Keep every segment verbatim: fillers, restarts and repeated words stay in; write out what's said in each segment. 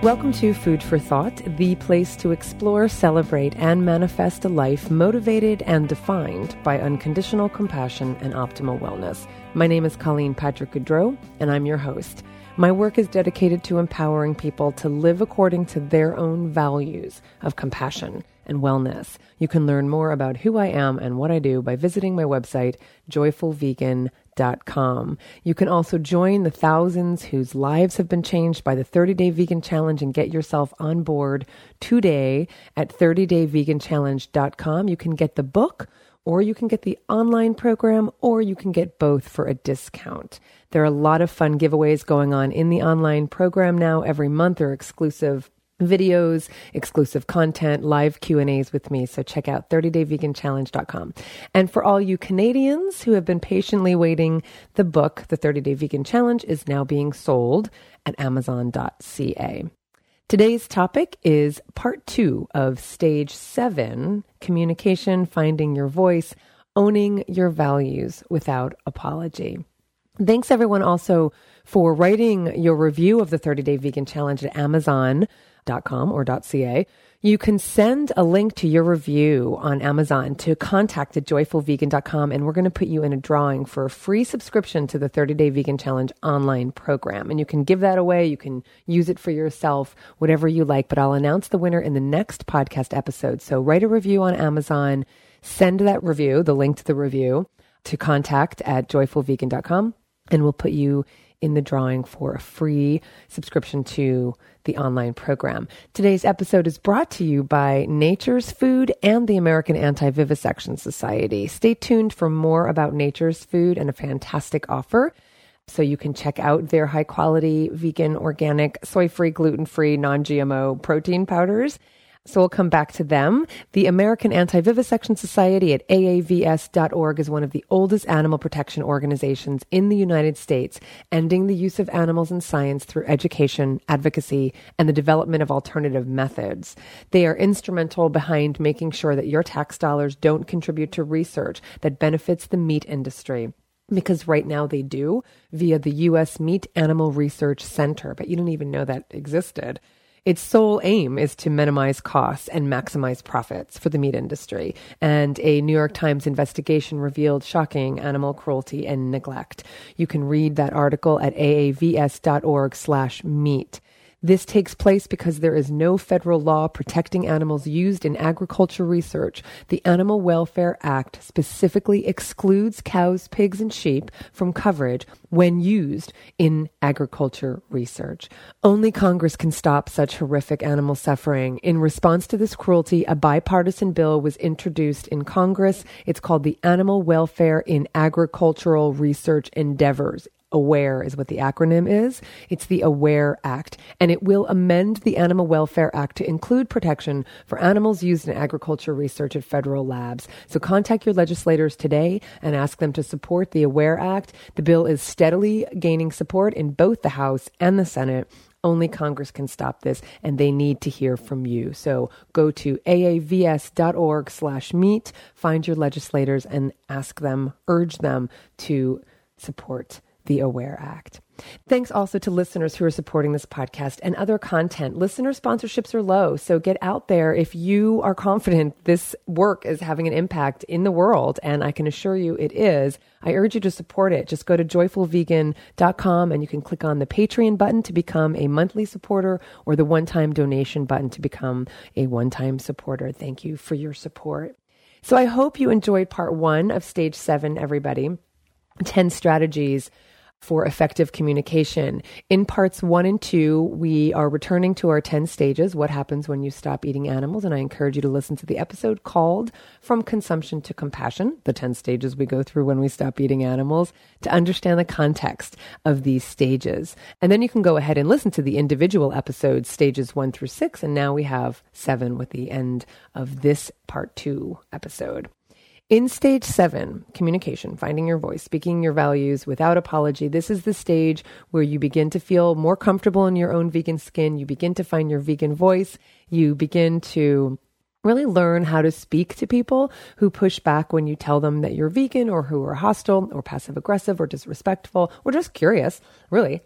Welcome to Food for Thought, the place to explore, celebrate, and manifest a life motivated and defined by unconditional compassion and optimal wellness. My name is Colleen Patrick-Goudreau, and I'm your host. My work is dedicated to empowering people to live according to their own values of compassion and wellness. You can learn more about who I am and what I do by visiting my website, joyful vegan dot com. You can also join the thousands whose lives have been changed by the thirty-day Vegan Challenge and get yourself on board today at thirty day vegan challenge dot com. You can get the book, or you can get the online program, or you can get both for a discount. There are a lot of fun giveaways going on in the online program now. Every month there are exclusive videos, exclusive content, live Q and A's with me. So check out thirty day vegan challenge dot com. And for all you Canadians who have been patiently waiting, the book, The thirty day Vegan Challenge, is now being sold at amazon dot c a. Today's topic is part two of stage seven, communication, finding your voice, owning your values without apology. Thanks everyone also for writing your review of the thirty day Vegan Challenge at amazon dot com or .ca. You can send a link to your review on Amazon to contact at joyful vegan dot com, and we're going to put you in a drawing for a free subscription to the thirty day Vegan Challenge online program. And you can give that away. You can use it for yourself, whatever you like, but I'll announce the winner in the next podcast episode. So write a review on Amazon, send that review, the link to the review, to contact at joyful vegan dot com, and we'll put you in the drawing for a free subscription to the online program. Today's episode is brought to you by Nature's Food and the American Anti-Vivisection Society. Stay tuned for more about Nature's Food and a fantastic offer. So you can check out their high quality, vegan, organic, soy-free, gluten-free, non-G M O protein powders. So we'll come back to them. The American Anti-Vivisection Society at A A V S dot org is one of the oldest animal protection organizations in the United States, ending the use of animals in science through education, advocacy, and the development of alternative methods. They are instrumental behind making sure that your tax dollars don't contribute to research that benefits the meat industry. Because right now they do via the U S Meat Animal Research Center, but you didn't even know that existed. Its sole aim is to minimize costs and maximize profits for the meat industry. And a New York Times investigation revealed shocking animal cruelty and neglect. You can read that article at A A V S dot org slash meat. This takes place because there is no federal law protecting animals used in agriculture research. The Animal Welfare Act specifically excludes cows, pigs, and sheep from coverage when used in agriculture research. Only Congress can stop such horrific animal suffering. In response to this cruelty, a bipartisan bill was introduced in Congress. It's called the Animal Welfare in Agricultural Research Endeavors. AWARE is what the acronym is. It's the AWARE Act, and it will amend the Animal Welfare Act to include protection for animals used in agriculture research at federal labs. So contact your legislators today and ask them to support the AWARE Act. The bill is steadily gaining support in both the House and the Senate. Only Congress can stop this, and they need to hear from you. So go to A A V S dot org slash meet, find your legislators, and ask them, urge them to support the AWARE Act. Thanks also to listeners who are supporting this podcast and other content. Listener sponsorships are low, so get out there if you are confident this work is having an impact in the world, and I can assure you it is. I urge you to support it. Just go to joyful vegan dot com and you can click on the Patreon button to become a monthly supporter or the one-time donation button to become a one-time supporter. Thank you for your support. So I hope you enjoyed part one of stage seven, everybody. ten strategies for effective communication. In parts one and two, we are returning to our ten stages, what happens when you stop eating animals. And I encourage you to listen to the episode called From Consumption to Compassion, the ten stages we go through when we stop eating animals, to understand the context of these stages. And then you can go ahead and listen to the individual episodes, stages one through six. And now we have seven with the end of this part two episode. In stage seven, communication, finding your voice, speaking your values without apology, this is the stage where you begin to feel more comfortable in your own vegan skin. You begin to find your vegan voice. You begin to really learn how to speak to people who push back when you tell them that you're vegan, or who are hostile or passive aggressive or disrespectful or just curious, really,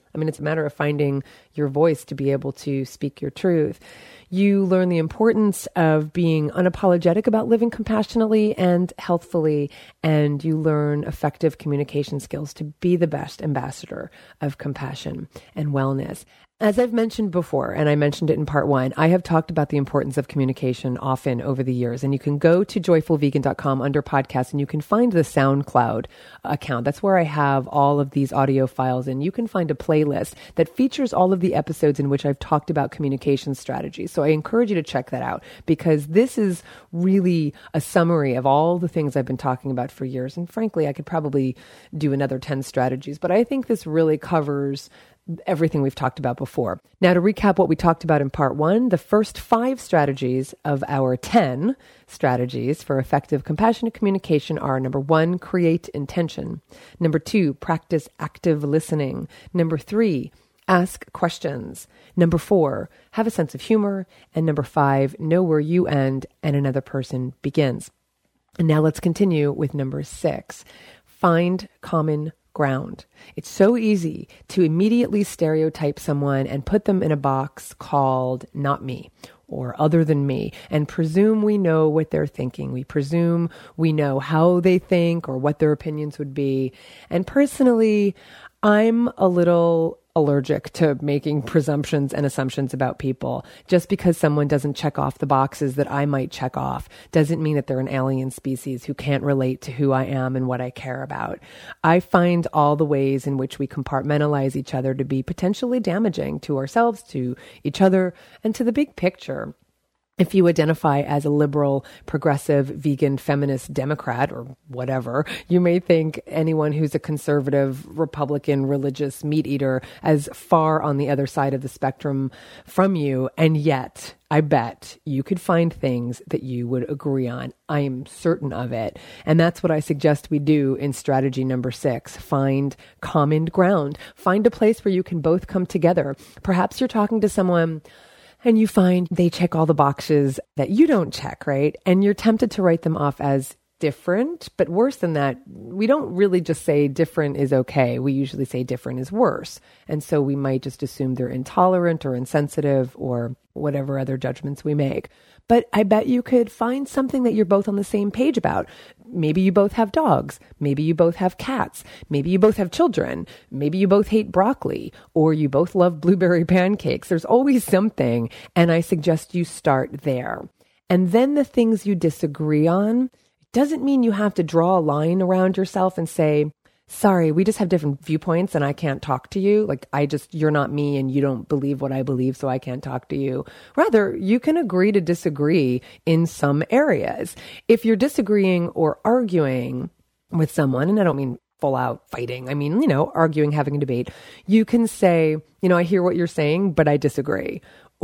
I mean, it's a matter of finding your voice to be able to speak your truth. You learn the importance of being unapologetic about living compassionately and healthfully, and you learn effective communication skills to be the best ambassador of compassion and wellness. As I've mentioned before, and I mentioned it in part one, I have talked about the importance of communication often over the years. And you can go to joyful vegan dot com under podcasts and you can find the SoundCloud account. That's where I have all of these audio files. And you can find a playlist that features all of the episodes in which I've talked about communication strategies. So I encourage you to check that out because this is really a summary of all the things I've been talking about for years. And frankly, I could probably do another ten strategies, but I think this really covers everything we've talked about before. Now, to recap what we talked about in part one, the first five strategies of our ten strategies for effective compassionate communication are: number one, create intention. Number two, practice active listening. Number three, ask questions. Number four, have a sense of humor. And number five, know where you end and another person begins. And now let's continue with number six, find common ground. It's so easy to immediately stereotype someone and put them in a box called not me or other than me and presume we know what they're thinking. We presume we know how they think or what their opinions would be. And personally, I'm a little allergic to making presumptions and assumptions about people. Just because someone doesn't check off the boxes that I might check off doesn't mean that they're an alien species who can't relate to who I am and what I care about. I find all the ways in which we compartmentalize each other to be potentially damaging to ourselves, to each other, and to the big picture. If you identify as a liberal, progressive, vegan, feminist, Democrat, or whatever, you may think anyone who's a conservative, Republican, religious meat eater as far on the other side of the spectrum from you. And yet, I bet you could find things that you would agree on. I am certain of it. And that's what I suggest we do in strategy number six. Find common ground. Find a place where you can both come together. Perhaps you're talking to someone and you find they check all the boxes that you don't check, right? And you're tempted to write them off as different, but worse than that, we don't really just say different is okay. We usually say different is worse. And so we might just assume they're intolerant or insensitive or whatever other judgments we make. But I bet you could find something that you're both on the same page about. Maybe you both have dogs. Maybe you both have cats. Maybe you both have children. Maybe you both hate broccoli, or you both love blueberry pancakes. There's always something. And I suggest you start there. And then the things you disagree on doesn't mean you have to draw a line around yourself and say, sorry, we just have different viewpoints and I can't talk to you. Like, I just, you're not me and you don't believe what I believe, so I can't talk to you. Rather, you can agree to disagree in some areas. If you're disagreeing or arguing with someone, and I don't mean full out fighting, I mean, you know, arguing, having a debate, you can say, you know, I hear what you're saying, but I disagree.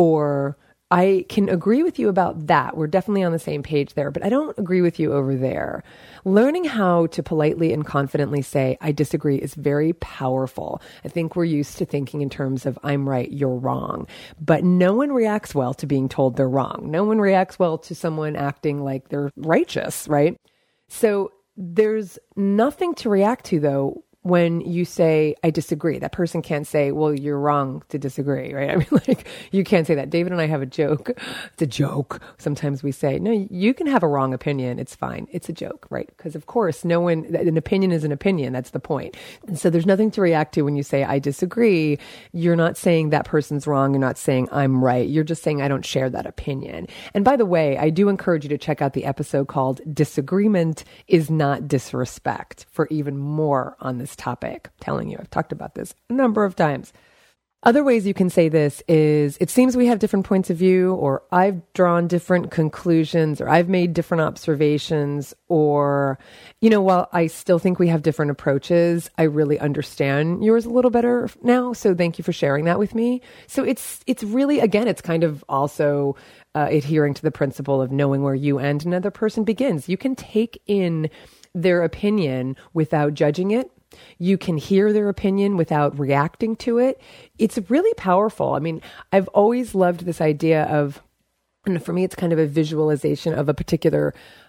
Or I can agree with you about that. We're definitely on the same page there, but I don't agree with you over there. Learning how to politely and confidently say, I disagree is very powerful. I think we're used to thinking in terms of I'm right, you're wrong, but no one reacts well to being told they're wrong. No one reacts well to someone acting like they're righteous, right? So there's nothing to react to though when you say, I disagree. That person can't say, well, you're wrong to disagree, right? I mean, like, you can't say that. David and I have a joke. It's a joke. Sometimes we say, no, you can have a wrong opinion. It's fine. It's a joke, right? Because of course, no one, an opinion is an opinion. That's the point. And so there's nothing to react to when you say, I disagree. You're not saying that person's wrong. You're not saying I'm right. You're just saying, I don't share that opinion. And by the way, I do encourage you to check out the episode called Disagreement is Not Disrespect for even more on this topic. I'm telling you, I've talked about this a number of times. Other ways you can say this is, it seems we have different points of view, or I've drawn different conclusions, or I've made different observations, or, you know, while I still think we have different approaches, I really understand yours a little better now. So thank you for sharing that with me. So it's, it's really, again, it's kind of also uh, adhering to the principle of knowing where you end and another person begins. You can take in their opinion without judging it. You can hear their opinion without reacting to it. It's really powerful. I mean, I've always loved this idea of, and for me, it's kind of a visualization of a particular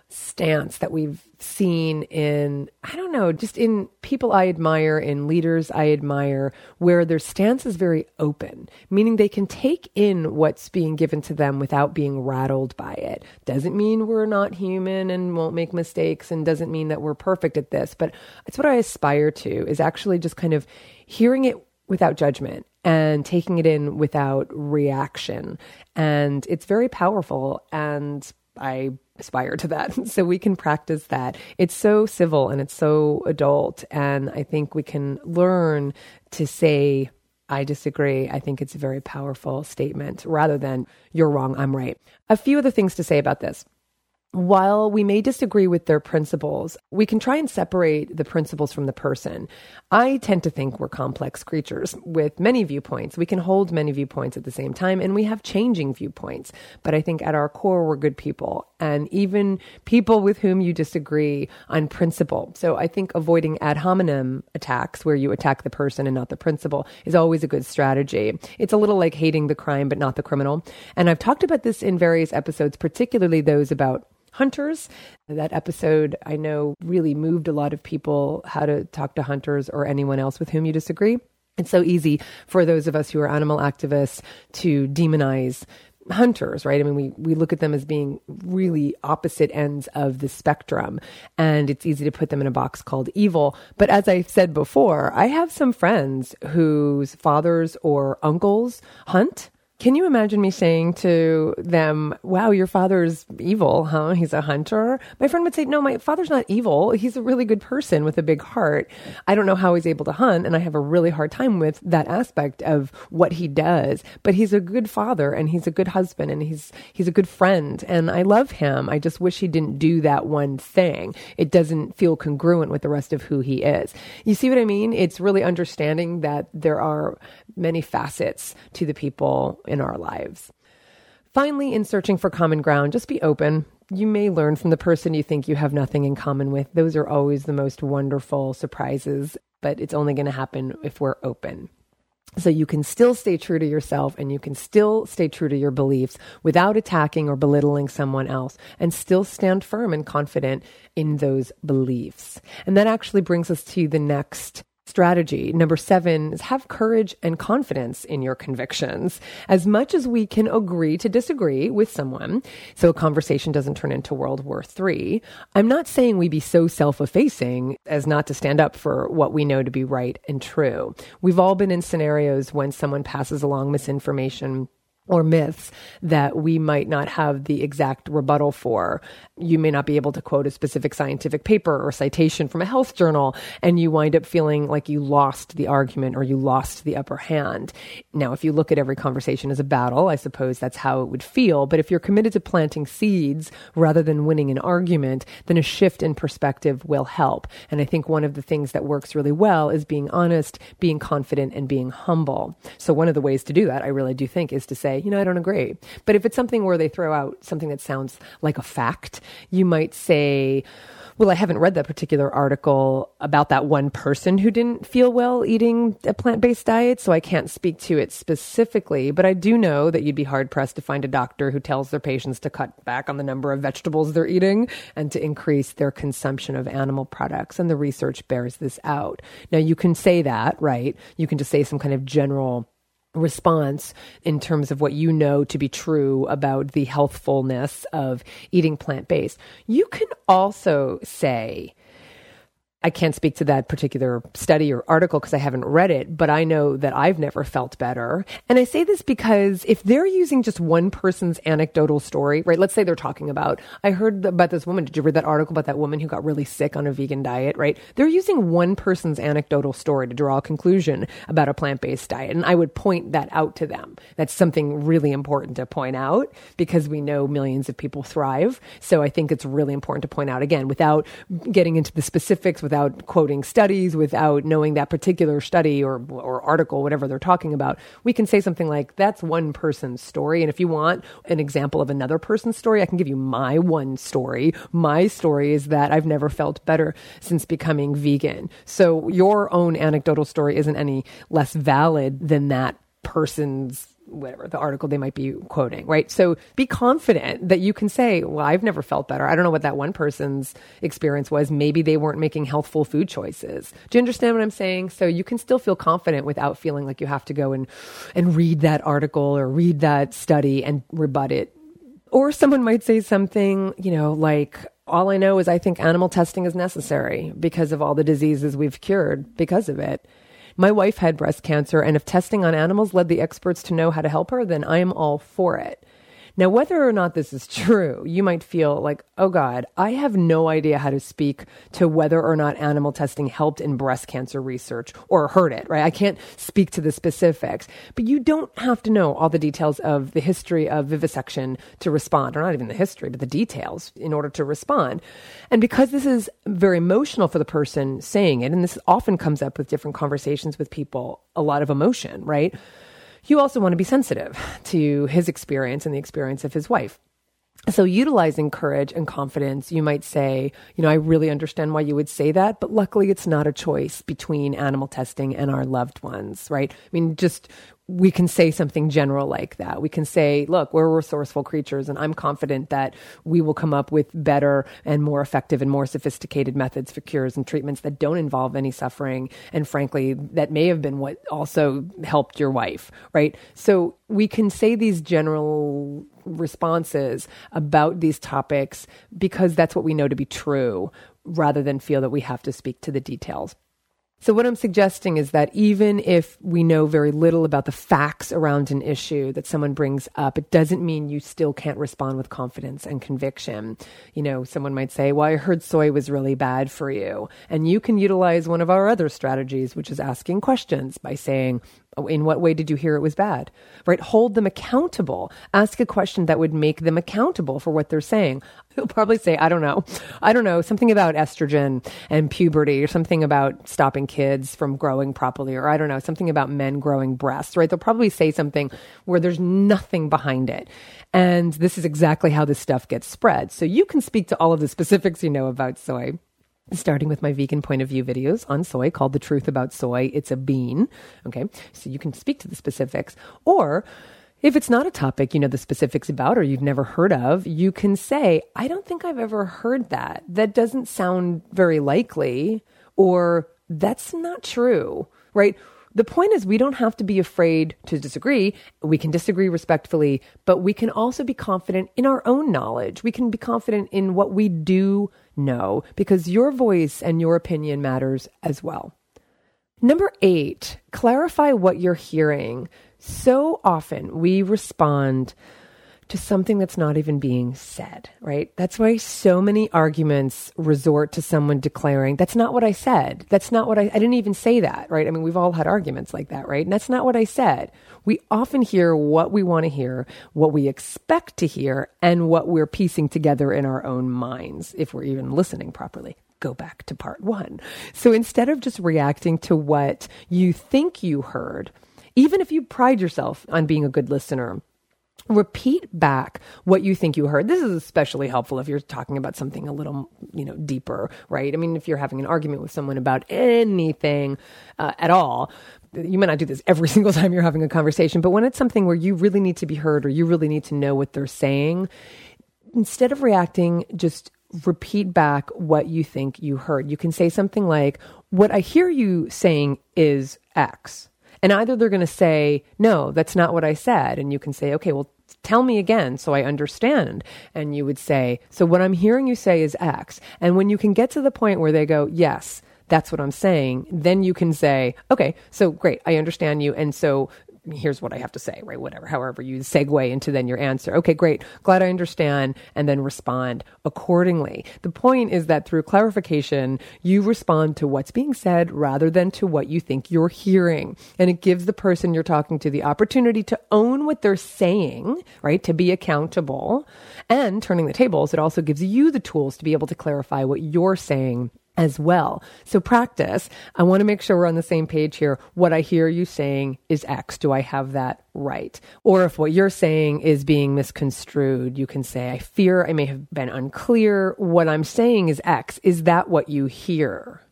stance that we've seen in, I don't know, just in people I admire, in leaders I admire, where their stance is very open, meaning they can take in what's being given to them without being rattled by it. Doesn't mean we're not human and won't make mistakes, and doesn't mean that we're perfect at this, but it's what I aspire to, is actually just kind of hearing it without judgment and taking it in without reaction. And it's very powerful, and I aspire to that. So we can practice that. It's so civil and it's so adult. And I think we can learn to say, I disagree. I think it's a very powerful statement rather than you're wrong, I'm right. A few other things to say about this. While we may disagree with their principles, we can try and separate the principles from the person. I tend to think we're complex creatures with many viewpoints. We can hold many viewpoints at the same time, and we have changing viewpoints. But I think at our core, we're good people, and even people with whom you disagree on principle. So I think avoiding ad hominem attacks, where you attack the person and not the principle, is always a good strategy. It's a little like hating the crime, but not the criminal. And I've talked about this in various episodes, particularly those about hunters. That episode, I know, really moved a lot of people, how to talk to hunters or anyone else with whom you disagree. It's so easy for those of us who are animal activists to demonize hunters, right? I mean, we, we look at them as being really opposite ends of the spectrum, and it's easy to put them in a box called evil. But as I said before, I have some friends whose fathers or uncles hunt. Can you imagine me saying to them, wow, your father's evil, huh? He's a hunter. My friend would say, no, my father's not evil. He's a really good person with a big heart. I don't know how he's able to hunt, and I have a really hard time with that aspect of what he does. But he's a good father, and he's a good husband, and he's he's a good friend, and I love him. I just wish he didn't do that one thing. It doesn't feel congruent with the rest of who he is. You see what I mean? It's really understanding that there are many facets to the people in our lives. Finally, in searching for common ground, just be open. You may learn from the person you think you have nothing in common with. Those are always the most wonderful surprises, but it's only going to happen if we're open. So you can still stay true to yourself, and you can still stay true to your beliefs without attacking or belittling someone else, and still stand firm and confident in those beliefs. And that actually brings us to the next strategy. Number seven is have courage and confidence in your convictions. As much as we can agree to disagree with someone, so a conversation doesn't turn into World War Three, I'm not saying we be so self-effacing as not to stand up for what we know to be right and true. We've all been in scenarios when someone passes along misinformation or myths that we might not have the exact rebuttal for. You may not be able to quote a specific scientific paper or citation from a health journal, and you wind up feeling like you lost the argument or you lost the upper hand. Now, if you look at every conversation as a battle, I suppose that's how it would feel. But if you're committed to planting seeds rather than winning an argument, then a shift in perspective will help. And I think one of the things that works really well is being honest, being confident, and being humble. So one of the ways to do that, I really do think, is to say, you know, I don't agree. But if it's something where they throw out something that sounds like a fact, you might say, well, I haven't read that particular article about that one person who didn't feel well eating a plant-based diet, so I can't speak to it specifically. But I do know that you'd be hard-pressed to find a doctor who tells their patients to cut back on the number of vegetables they're eating and to increase their consumption of animal products. And the research bears this out. Now, you can say that, right? You can just say some kind of general response in terms of what you know to be true about the healthfulness of eating plant-based. You can also say, I can't speak to that particular study or article because I haven't read it, but I know that I've never felt better. And I say this because if they're using just one person's anecdotal story, right? Let's say they're talking about, I heard about this woman. Did you read that article about that woman who got really sick on a vegan diet, right? They're using one person's anecdotal story to draw a conclusion about a plant-based diet. And I would point that out to them. That's something really important to point out because we know millions of people thrive. So I think it's really important to point out, again, without getting into the specifics, without quoting studies, without knowing that particular study or or article, whatever they're talking about, we can say something like, that's one person's story. And if you want an example of another person's story, I can give you my one story. My story is that I've never felt better since becoming vegan. So your own anecdotal story isn't any less valid than that person's whatever the article they might be quoting, right? So be confident that you can say, well, I've never felt better. I don't know what that one person's experience was. Maybe they weren't making healthful food choices. Do you understand what I'm saying? So you can still feel confident without feeling like you have to go and, and read that article or read that study and rebut it. Or someone might say something, you know, like, all I know is I think animal testing is necessary because of all the diseases we've cured because of it. My wife had breast cancer, and if testing on animals led the experts to know how to help her, then I am all for it. Now, whether or not this is true, you might feel like, oh God, I have no idea how to speak to whether or not animal testing helped in breast cancer research or hurt it, right? I can't speak to the specifics, but you don't have to know all the details of the history of vivisection to respond, or not even the history, but the details in order to respond. And because this is very emotional for the person saying it, and this often comes up with different conversations with people, a lot of emotion, right? You also want to be sensitive to his experience and the experience of his wife. So utilizing courage and confidence, you might say, you know, I really understand why you would say that, but luckily it's not a choice between animal testing and our loved ones, right? I mean, just we can say something general like that. We can say, look, we're resourceful creatures, and I'm confident that we will come up with better and more effective and more sophisticated methods for cures and treatments that don't involve any suffering. And frankly, that may have been what also helped your wife, right? So we can say these general responses about these topics because that's what we know to be true, rather than feel that we have to speak to the details. So what I'm suggesting is that even if we know very little about the facts around an issue that someone brings up, it doesn't mean you still can't respond with confidence and conviction. You know, someone might say, well, I heard soy was really bad for you. And you can utilize one of our other strategies, which is asking questions by saying, in what way did you hear it was bad? Right? Hold them accountable. Ask a question that would make them accountable for what they're saying. They'll probably say, I don't know. I don't know. Something about estrogen and puberty, or something about stopping kids from growing properly, or I don't know, something about men growing breasts, right? They'll probably say something where there's nothing behind it. And this is exactly how this stuff gets spread. So you can speak to all of the specifics you know about soy, starting with my vegan point of view videos on soy called The Truth About Soy. It's a bean. Okay. So you can speak to the specifics. Or if it's not a topic you know the specifics about or you've never heard of, you can say, I don't think I've ever heard that. That doesn't sound very likely, or that's not true, right? The point is, we don't have to be afraid to disagree. We can disagree respectfully, but we can also be confident in our own knowledge. We can be confident in what we do know, because your voice and your opinion matters as well. Number eight, clarify what you're hearing. So often we respond to something that's not even being said, right? That's why so many arguments resort to someone declaring, that's not what I said. That's not what I, I didn't even say that, right? I mean, we've all had arguments like that, right? And that's not what I said. We often hear what we want to hear, what we expect to hear, and what we're piecing together in our own minds, if we're even listening properly. Go back to part one. So instead of just reacting to what you think you heard, even if you pride yourself on being a good listener, repeat back what you think you heard. This is especially helpful if you're talking about something a little, you know, deeper, right? I mean, if you're having an argument with someone about anything uh, at all, you might not do this every single time you're having a conversation, but when it's something where you really need to be heard or you really need to know what they're saying, instead of reacting, just repeat back what you think you heard. You can say something like, what I hear you saying is X. And either they're going to say, no, that's not what I said. And you can say, okay, well, tell me again so I understand. And you would say, so what I'm hearing you say is X. And when you can get to the point where they go, yes, that's what I'm saying, then you can say, okay, so great, I understand you. And so here's what I have to say, right? Whatever, however you segue into then your answer. Okay, great. Glad I understand. And then respond accordingly. The point is that through clarification, you respond to what's being said rather than to what you think you're hearing. And it gives the person you're talking to the opportunity to own what they're saying, right? To be accountable. And turning the tables, it also gives you the tools to be able to clarify what you're saying as well. So practice. I want to make sure we're on the same page here. What I hear you saying is X. Do I have that right? Or if what you're saying is being misconstrued, you can say, I fear I may have been unclear. What I'm saying is X. Is that what you hear?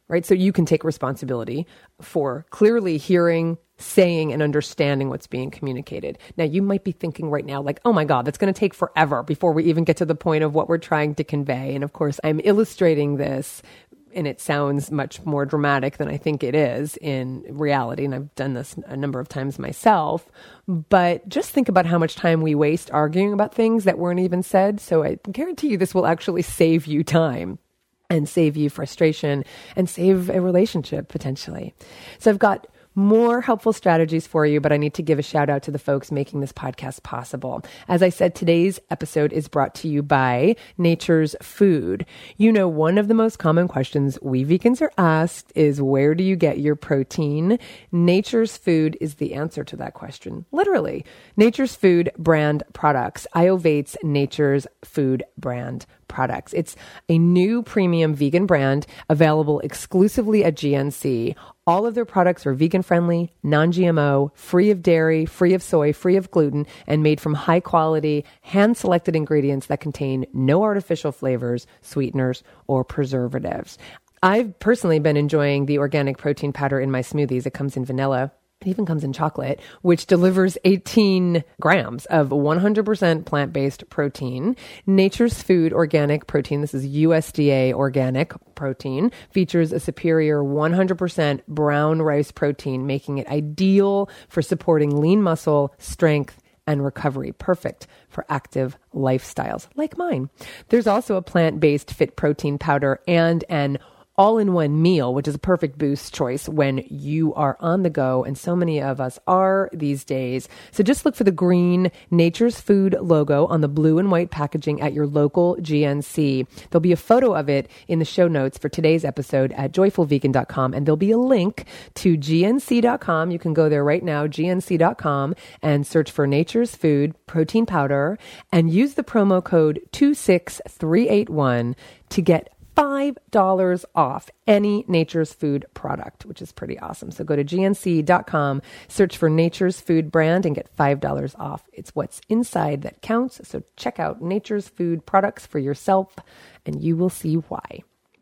right? So you can take responsibility for clearly hearing, saying, and understanding what's being communicated. Now, you might be thinking right now, like, oh my God, that's going to take forever before we even get to the point of what we're trying to convey. And of course, I'm illustrating this, and it sounds much more dramatic than I think it is in reality. And I've done this a number of times myself. But just think about how much time we waste arguing about things that weren't even said. So I guarantee you this will actually save you time and save you frustration and save a relationship potentially. So I've got more helpful strategies for you, but I need to give a shout out to the folks making this podcast possible. As I said, today's episode is brought to you by Nature's Food. You know, one of the most common questions we vegans are asked is, where do you get your protein? Nature's Food is the answer to that question. Literally. Nature's Food brand products. Iovate's Nature's Food brand products. It's a new premium vegan brand available exclusively at G N C. All of their products are vegan-friendly, non-G M O, free of dairy, free of soy, free of gluten, and made from high-quality, hand-selected ingredients that contain no artificial flavors, sweeteners, or preservatives. I've personally been enjoying the organic protein powder in my smoothies. It comes in vanilla. It even comes in chocolate, which delivers eighteen grams of one hundred percent plant-based protein. Nature's Food organic protein, this is U S D A organic protein, features a superior one hundred percent brown rice protein, making it ideal for supporting lean muscle, strength, and recovery. Perfect for active lifestyles like mine. There's also a plant-based fit protein powder and an all-in-one meal, which is a perfect boost choice when you are on the go, and so many of us are these days. So just look for the green Nature's Food logo on the blue and white packaging at your local G N C. There'll be a photo of it in the show notes for today's episode at joyful vegan dot com, and there'll be a link to G N C dot com. You can go there right now, G N C dot com, and search for Nature's Food protein powder and use the promo code two six three eight one to get five dollars off any Nature's Food product, which is pretty awesome. So go to G N C dot com, search for Nature's Food brand, and get five dollars off. It's what's inside that counts. So check out Nature's Food products for yourself, and you will see why.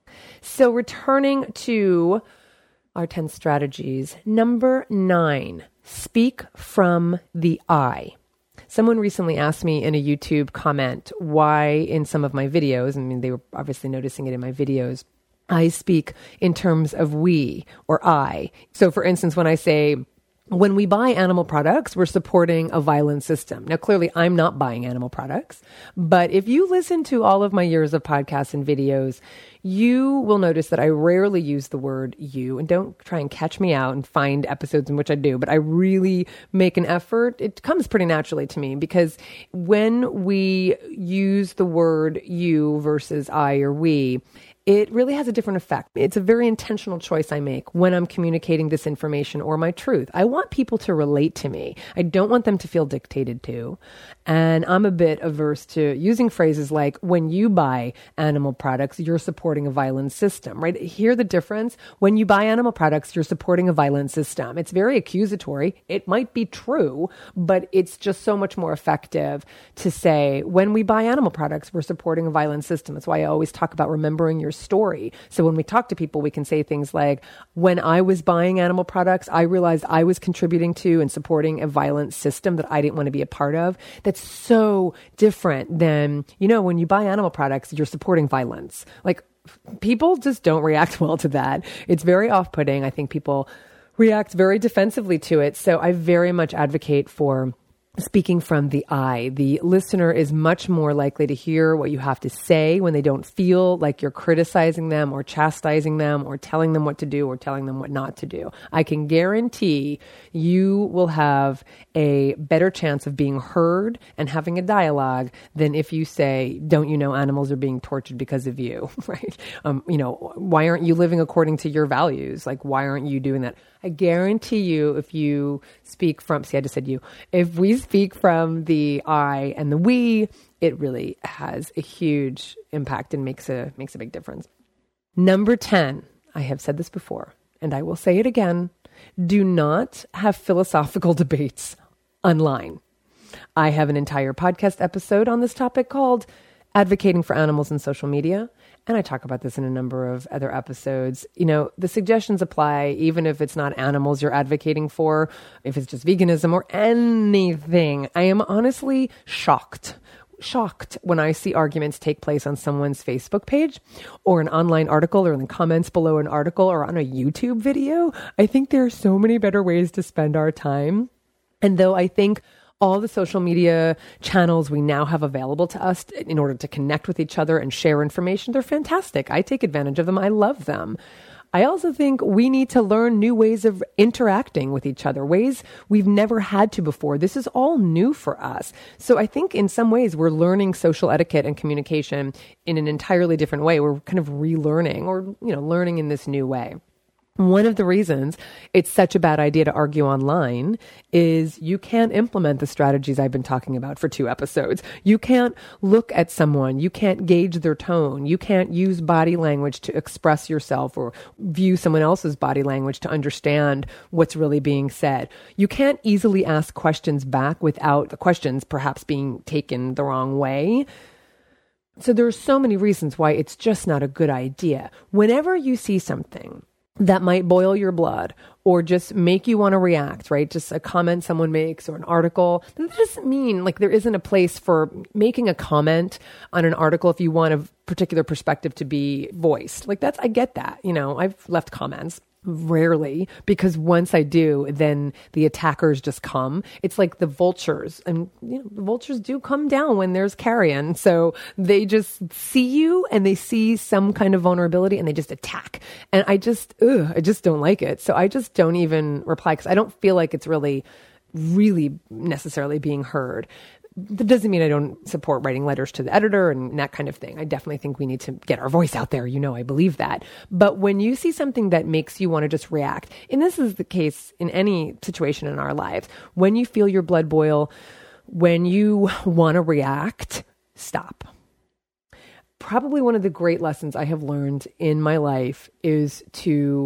So returning to our ten strategies, number nine, speak from the I. Someone recently asked me in a YouTube comment why in some of my videos, I mean, they were obviously noticing it in my videos, I speak in terms of we or I. So for instance, when I say, when we buy animal products, we're supporting a violent system. Now, clearly, I'm not buying animal products, but if you listen to all of my years of podcasts and videos, you will notice that I rarely use the word you, and don't try and catch me out and find episodes in which I do, but I really make an effort. It comes pretty naturally to me because when we use the word you versus I or we, it really has a different effect. It's a very intentional choice I make when I'm communicating this information or my truth. I want people to relate to me. I don't want them to feel dictated to. And I'm a bit averse to using phrases like, when you buy animal products, you're supporting a violent system, right? Hear the difference? When you buy animal products, you're supporting a violent system. It's very accusatory. It might be true, but it's just so much more effective to say, when we buy animal products, we're supporting a violent system. That's why I always talk about remembering your story. So when we talk to people, we can say things like, when I was buying animal products, I realized I was contributing to and supporting a violent system that I didn't want to be a part of. That's so different than, you know, when you buy animal products, you're supporting violence. Like, people just don't react well to that. It's very off-putting. I think people react very defensively to it. So I very much advocate for speaking from the I. The listener is much more likely to hear what you have to say when they don't feel like you're criticizing them or chastising them or telling them what to do or telling them what not to do. I can guarantee you will have a better chance of being heard and having a dialogue than if you say, don't you know animals are being tortured because of you, right? Um, you know, why aren't you living according to your values? Like, why aren't you doing that? I guarantee you, if you speak from, see, I just said you, if we speak from the I and the we, it really has a huge impact and makes a, makes a big difference. Number ten, I have said this before, and I will say it again, do not have philosophical debates online. I have an entire podcast episode on this topic called Advocating for Animals in Social Media. and I talk about this in a number of other episodes, you know, the suggestions apply even if it's not animals you're advocating for, if it's just veganism or anything. I am honestly shocked. shocked when I see arguments take place on someone's Facebook page or an online article or in the comments below an article or on a YouTube video. I think there are so many better ways to spend our time. And though I think all the social media channels we now have available to us in order to connect with each other and share information, they're fantastic. I take advantage of them. I love them. I also think we need to learn new ways of interacting with each other, ways we've never had to before. This is all new for us. So I think in some ways we're learning social etiquette and communication in an entirely different way. We're kind of relearning or, you know, learning in this new way. One of the reasons it's such a bad idea to argue online is you can't implement the strategies I've been talking about for two episodes. You can't look at someone. You can't gauge their tone. You can't use body language to express yourself or view someone else's body language to understand what's really being said. You can't easily ask questions back without the questions perhaps being taken the wrong way. So there are so many reasons why it's just not a good idea. Whenever you see something that might boil your blood or just make you want to react, right? Just a comment someone makes or an article. That doesn't mean like there isn't a place for making a comment on an article if you want a particular perspective to be voiced. Like that's, I get that. You know, I've left comments. Rarely, because once I do, then the attackers just come. It's like the vultures, and you know, the vultures do come down when there's carrion. So they just see you and they see some kind of vulnerability and they just attack. And I just, ugh, I just don't like it. So I just don't even reply because I don't feel like it's really, really necessarily being heard. That doesn't mean I don't support writing letters to the editor and that kind of thing. I definitely think we need to get our voice out there. You know, I believe that. But when you see something that makes you want to just react, and this is the case in any situation in our lives, when you feel your blood boil, when you want to react, stop. Probably one of the great lessons I have learned in my life is to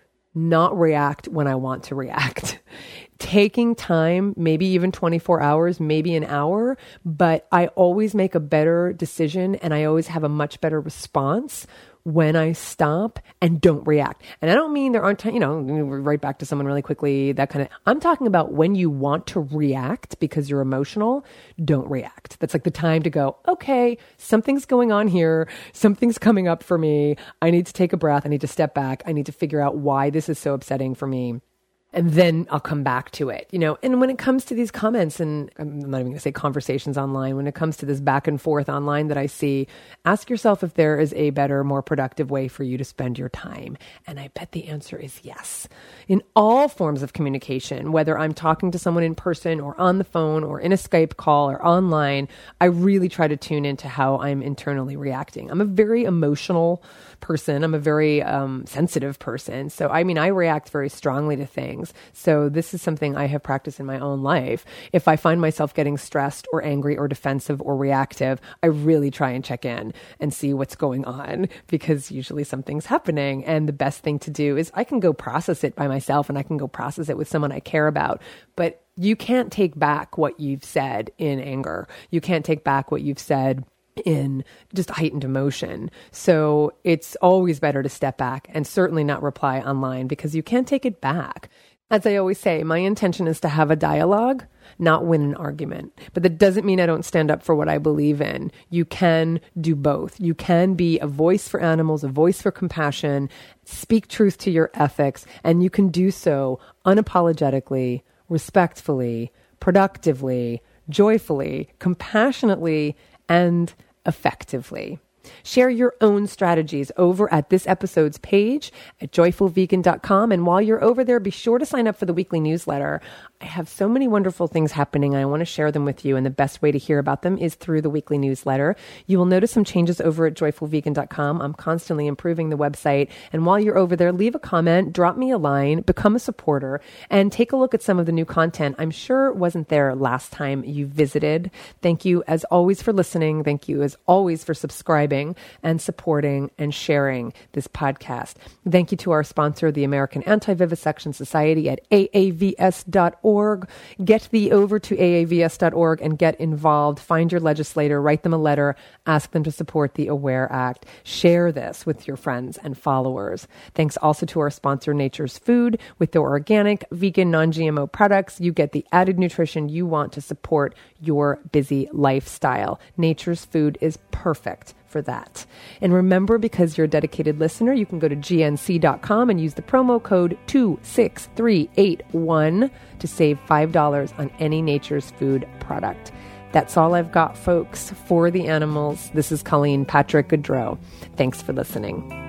not react when I want to react. Taking time, maybe even twenty-four hours, maybe an hour, but I always make a better decision and I always have a much better response when I stop and don't react. And I don't mean there aren't, you know, right back to someone really quickly, that kind of, I'm talking about when you want to react because you're emotional, don't react. That's like the time to go, okay, something's going on here. Something's coming up for me. I need to take a breath. I need to step back. I need to figure out why this is so upsetting for me. And then I'll come back to it, you know. And when it comes to these comments, and I'm not even going to say conversations online, when it comes to this back and forth online that I see, ask yourself if there is a better, more productive way for you to spend your time. And I bet the answer is yes. In all forms of communication, whether I'm talking to someone in person or on the phone or in a Skype call or online, I really try to tune into how I'm internally reacting. I'm a very emotional person. I'm a very um, sensitive person. So, I mean, I react very strongly to things. So this is something I have practiced in my own life. If I find myself getting stressed or angry or defensive or reactive, I really try and check in and see what's going on because usually something's happening. And the best thing to do is I can go process it by myself and I can go process it with someone I care about. But you can't take back what you've said in anger. You can't take back what you've said in just heightened emotion. So it's always better to step back and certainly not reply online because you can't take it back. As I always say, my intention is to have a dialogue, not win an argument. But that doesn't mean I don't stand up for what I believe in. You can do both. You can be a voice for animals, a voice for compassion, speak truth to your ethics, and you can do so unapologetically, respectfully, productively, joyfully, compassionately, and effectively. Share your own strategies over at this episode's page at joyful vegan dot com. And while you're over there, be sure to sign up for the weekly newsletter. I have so many wonderful things happening. I want to share them with you. And the best way to hear about them is through the weekly newsletter. You will notice some changes over at joyful vegan dot com. I'm constantly improving the website. And while you're over there, leave a comment, drop me a line, become a supporter, and take a look at some of the new content I'm sure wasn't there last time you visited. Thank you as always for listening. Thank you as always for subscribing. subscribing and supporting and sharing this podcast. Thank you to our sponsor, the American Anti-Vivisection Society at A A V S dot org. Get thee over to A A V S dot org and get involved. Find your legislator, write them a letter, ask them to support the AWARE Act. Share this with your friends and followers. Thanks also to our sponsor, Nature's Food. With their organic, vegan, non-G M O products, you get the added nutrition you want to support your busy lifestyle. Nature's Food is perfect for that. And remember, because you're a dedicated listener, you can go to G N C dot com and use the promo code two six three eight one to save five dollars on any Nature's Food product. That's all I've got, folks, for the animals. This is Colleen Patrick Goodrow. Thanks for listening.